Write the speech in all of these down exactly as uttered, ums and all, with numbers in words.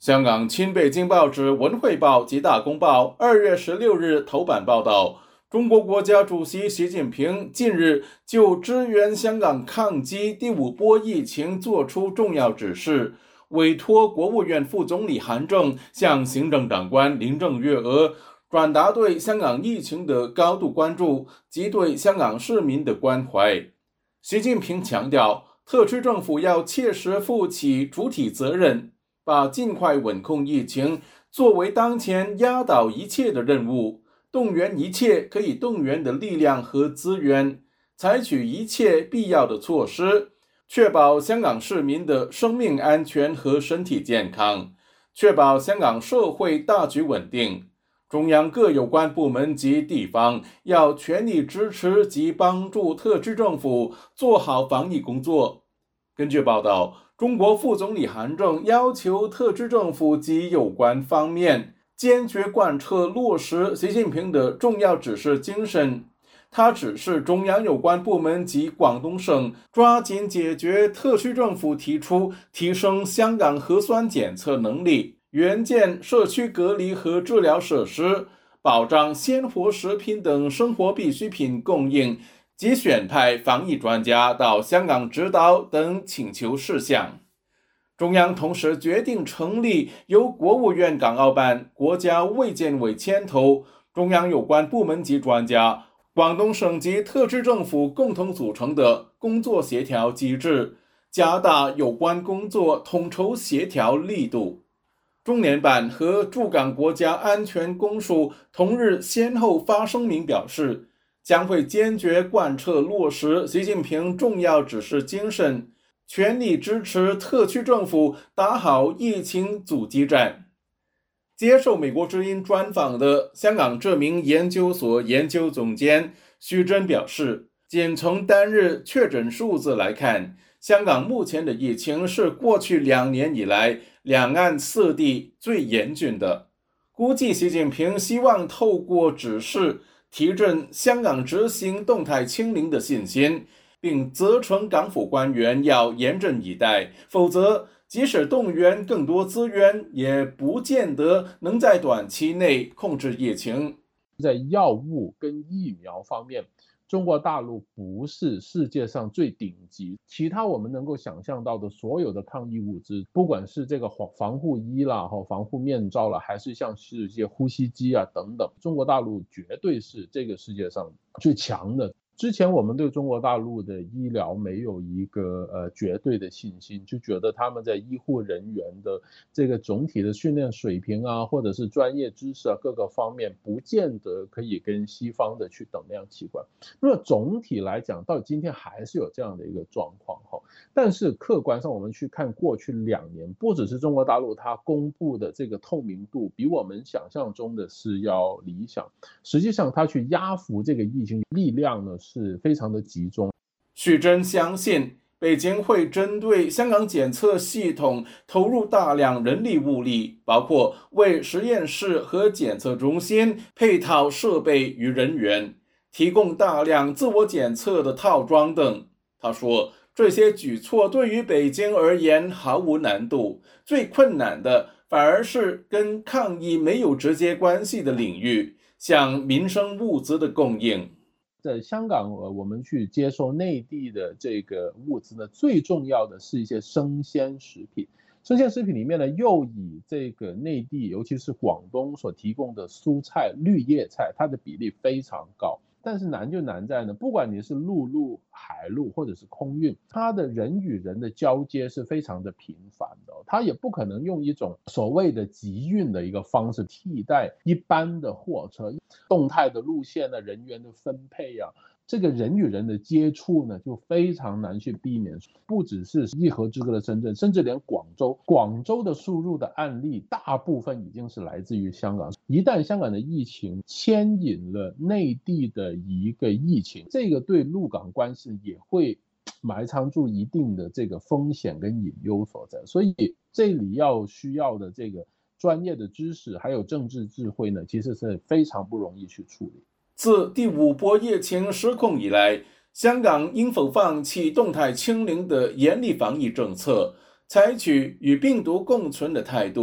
香港亲北京报纸《文汇报》及《大公报》二月十六日头版报道，中国国家主席习近平近日就支援香港抗击第五波疫情作出重要指示，委托国务院副总理韩正向行政长官林郑月娥转达对香港疫情的高度关注及对香港市民的关怀。习近平强调，特区政府要切实负起主体责任，把尽快稳控疫情作为当前压倒一切的任务，动员一切可以动员的力量和资源，采取一切必要的措施，确保香港市民的生命安全和身体健康，确保香港社会大局稳定。中央各有关部门及地方要全力支持及帮助特区政府做好防疫工作。根据报道，中国副总理韩正要求特区政府及有关方面坚决贯彻落实习近平的重要指示精神。他指示中央有关部门及广东省抓紧解决特区政府提出提升香港核酸检测能力、援建社区隔离和治疗设施、保障鲜活食品等生活必需品供应及选派防疫专家到香港指导等请求事项。中央同时决定成立由国务院港澳办、国家卫健委牵头，中央有关部门及专家、广东省及特区政府共同组成的工作协调机制，加大有关工作统筹协调力度。中联办和驻港国家安全公署同日先后发声明表示，将会坚决贯彻落实习近平重要指示精神，全力支持特区政府打好疫情阻击战。接受美国之音专访的香港知名研究所研究总监徐峥表示，仅从单日确诊数字来看，香港目前的疫情是过去两年以来两岸四地最严峻的。估计习近平希望透过指示提振香港执行动态清零的信心，并责成港府官员要严阵以待，否则即使动员更多资源，也不见得能在短期内控制疫情。 在药物跟疫苗方面，中国大陆不是世界上最顶级，其他我们能够想象到的所有的抗疫物资，不管是这个防护衣啦、防护面罩啦，还是像是一些呼吸机啊等等，中国大陆绝对是这个世界上最强的。之前我们对中国大陆的医疗没有一个呃绝对的信心，就觉得他们在医护人员的这个总体的训练水平啊，或者是专业知识啊各个方面，不见得可以跟西方的去等量齐观。那么总体来讲，到今天还是有这样的一个状况哈。但是客观上我们去看过去两年，不只是中国大陆它公布的这个透明度比我们想象中的是要理想，实际上它去压服这个疫情力量呢是非常的集中。 许真相信北京会针对香港检测系统投入大量人力物力，包括为实验室和检测中心配套设备与人员，提供大量自我检测的套装等。他说，这些举措对于北京而言毫无难度，最困难的反而是跟抗疫没有直接关系的领域，像民生物资的供应。 在香港，呃，我们去接受内地的这个物资呢，最重要的是一些生鲜食品。生鲜食品里面呢，又以这个内地，尤其是广东所提供的蔬菜、绿叶菜，它的比例非常高。但是难就难在呢，不管你是陆路、海路或者是空运，它的人与人的交接是非常的频繁的，它也不可能用一种所谓的集运的一个方式替代一般的货车，动态的路线呢，人员的分配啊，这个人与人的接触呢，就非常难去避免。不只是一河之隔的深圳，甚至连广州，广州的输入的案例大部分已经是来自于香港。一旦香港的疫情牵引了内地的一个疫情，这个对陆港关系也会埋藏住一定的这个风险跟隐忧所在。所以这里要需要的这个专业的知识还有政治智慧呢，其实是非常不容易去处理。 自第五波疫情失控以来，香港应否放弃动态清零的严厉防疫政策，采取与病毒共存的态度，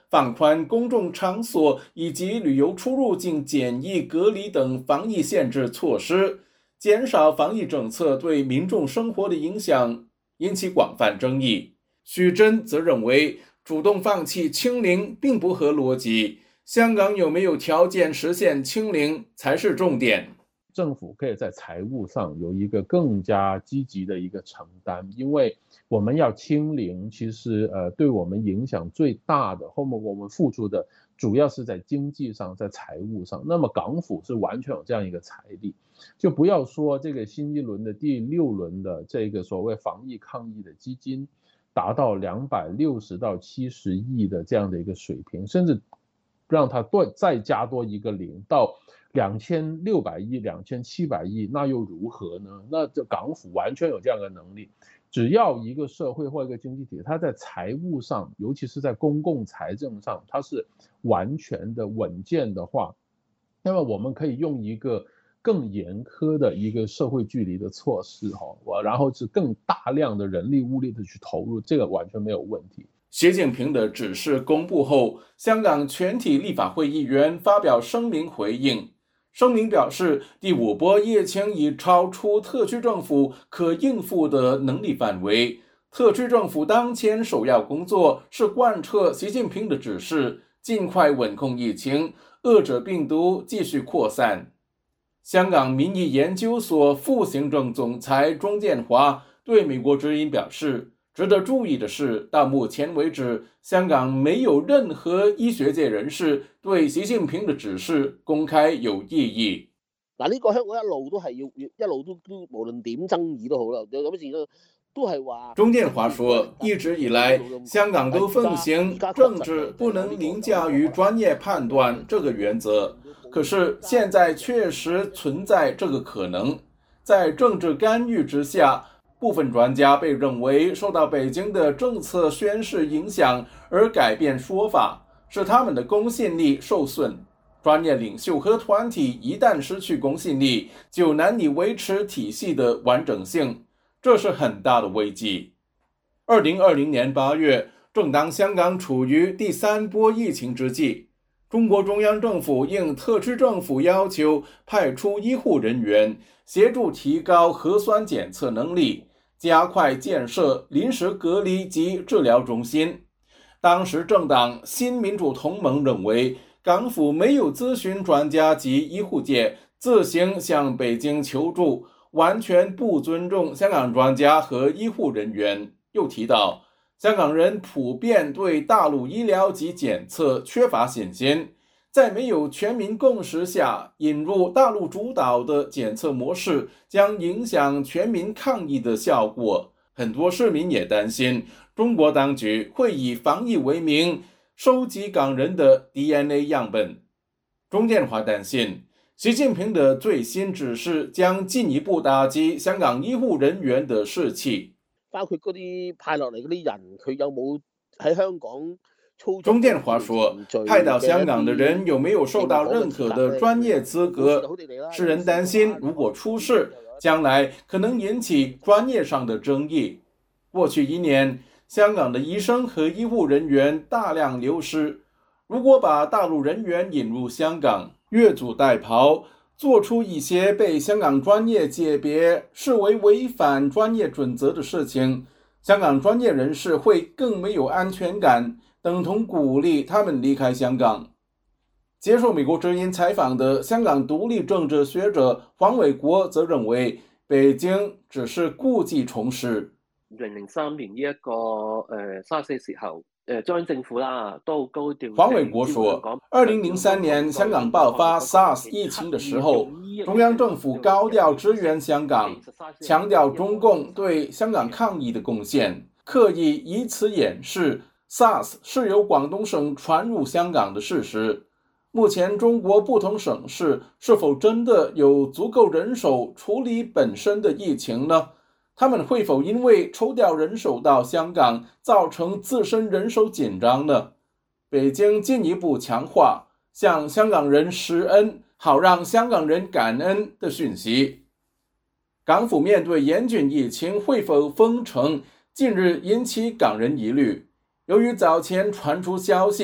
放宽公众场所以及旅游出入境检疫隔离等防疫限制措施，减少防疫政策对民众生活的影响，引起广泛争议。许真则认为，主动放弃清零并不合逻辑，香港有没有条件实现清零才是重点。 政府可以在财务上有一个更加积极的一个承担，因为我们要清零，其实呃对我们影响最大的，后面我们付出的主要是在经济上，在财务上。那么港府是完全有这样一个财力，就不要说这个新一轮的第六轮的这个所谓防疫抗疫的基金达到两百六十到七十亿的这样的一个水平，甚至让它多再加多一个零到两千六百亿、两千七百亿，那又如何呢？那这港府完全有这样的能力，只要一个社会或一个经济体，它在财务上，尤其是在公共财政上，它是完全的稳健的话，那么我们可以用一个更严苛的一个社会距离的措施，然后是更大量的人力物力的去投入，这个完全没有问题。 习近平的指示公布后，香港全体立法会议员发表声明回应。声明表示，第五波疫情已超出特区政府可应付的能力范围。特区政府当前首要工作是贯彻习近平的指示，尽快稳控疫情，遏制病毒继续扩散。香港民意研究所副行政总裁钟建华对美国之音表示，值得注意的是，到目前为止，香港没有任何醫學界人士對習近平的指示公開有異議。 嗱，呢個香港一路都係要一路都都無論點爭議都好啦，有咁嘅事都都係話。 鐘建華說，一直以來，香港都奉行政治不能凌駕於專業判斷這個原則，可是現在確實存在這個可能，在政治干預之下，部分專家被認為受到北京的政策宣示影響而改變說法，使他們的公信力受損。專業領袖和團體一旦失去公信力，就難以維持體系的完整性，這是很大的危機。二零二零年八月，正當香港處於第三波疫情之際，中國中央政府應特區政府要求派出醫護人員，協助提高核酸檢測能力，加快建設臨時隔離及治療中心。當時政黨新民主同盟認為，港府沒有諮詢專家及醫護界，自行向北京求助，完全不尊重香港專家和醫護人員。又提到，香港人普遍對大陸醫療及檢測缺乏信心，在沒有全民共識下，引入大陸主導的檢測模式，將影響全民抗疫的效果。很多市民也擔心，中國當局會以防疫為名，收集港人的 D N A 樣本。鐘建華擔心，習近平的最新指示將進一步打擊香港醫護人員的士氣。 包括嗰啲派落嚟嗰啲人，佢有冇喺香港？ 鐘建華說，派到香港的人有沒有受到認可的專業資格？世人擔心，如果出事，將來可能引起專業上的爭議。過去一年，香港的醫生和醫護人員大量流失。如果把大陸人員引入香港，越俎代庖，做出一些被香港專業界別視為違反專業準則的事情，香港專業人士會更沒有安全感，等同鼓勵他們離開香港。接受美國之音採訪的香港獨立政治學者黃偉國則認為，北京只是故技重施。 二零零三年呢一個誒沙士時候，誒中央政府啦都高調。 黃偉國說，二零零三年香港爆發 SARS 疫情的時候，中央政府高調支援香港，強調中共對香港抗疫的貢獻，刻意以此掩飾 SARS 是由廣東省傳入香港的事實。目前中國不同省市是否真的有足夠人手處理本身的疫情呢？他們會否因為抽調人手到香港，造成自身人手緊張呢？北京進一步強化向香港人施恩，好讓香港人感恩的訊息。港府面對嚴峻疫情會否封城，近日引起港人疑慮。由於早前傳出消息，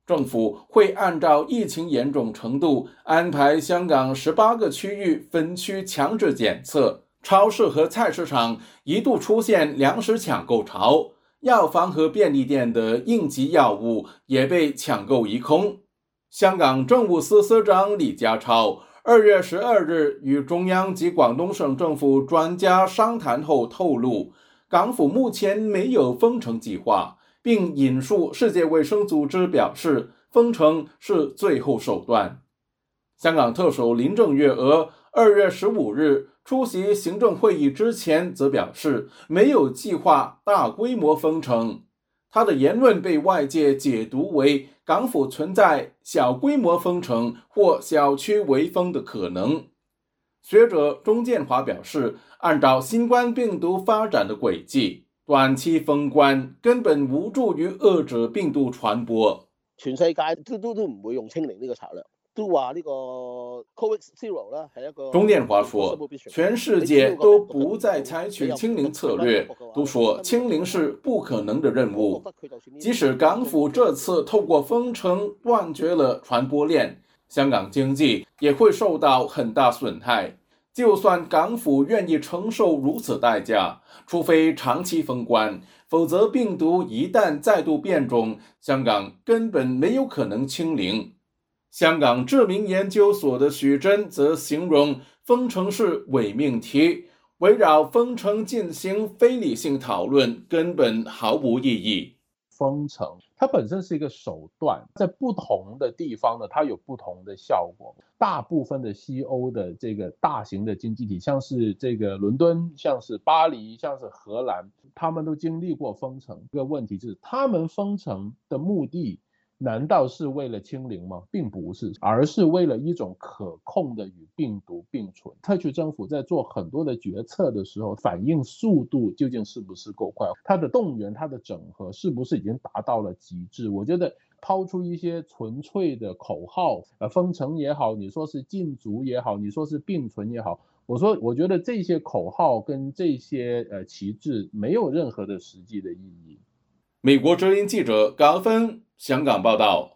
政府会按照疫情严重程度安排香港十八个区域分区强制检测。超市和菜市场一度出现粮食抢购潮，药房和便利店的应急药物也被抢购一空。香港政务司司长李家超二月十二日与中央及广东省政府专家商谈后透露，港府目前没有封城计划，并引述世界卫生组织表示，封城是最后手段。香港特首林郑月娥二月十五日出席行政会议之前则表示，没有计划大规模封城。他的言论被外界解读为港府存在小规模封城或小区围封的可能。学者钟建华表示，按照新冠病毒发展的轨迹，短期封關根本無助於遏制病毒傳播。 全世界都都都唔會用清零呢個策略。都話呢個 Covid Zero 啦，係一個。 鐘建華說，全世界都不再採取清零策略，都說清零是不可能的任務。即使港府這次透過封城斷絕了傳播鏈，香港經濟也會受到很大損害。就算港府願意承受如此代價，除非長期封關，否則病毒一旦再度變種，香港根本沒有可能清零。香港智明研究所的許真則形容封城是偽命題，圍繞封城進行非理性討論根本毫無意義。 封城它本身是一個手段，在不同的地方呢，它有不同的效果。大部分的西歐的這個大型的經濟體，像是這個倫敦，像是巴黎，像是荷蘭，他們都經歷過封城。這個問題就是，他們封城的目的難道是為了清零嗎？並不是，而是為了一種可控的與病毒並存。特區政府在做很多的決策的時候，反應速度究竟是不是夠快？它的動員、它的整合是不是已經達到了極致？我覺得拋出一些純粹的口號，呃，封城也好，你說是禁足也好，你說是並存也好，我說我覺得這些口號跟這些呃旗幟沒有任何的實際的意義。 美國之音記者高芬香港報道。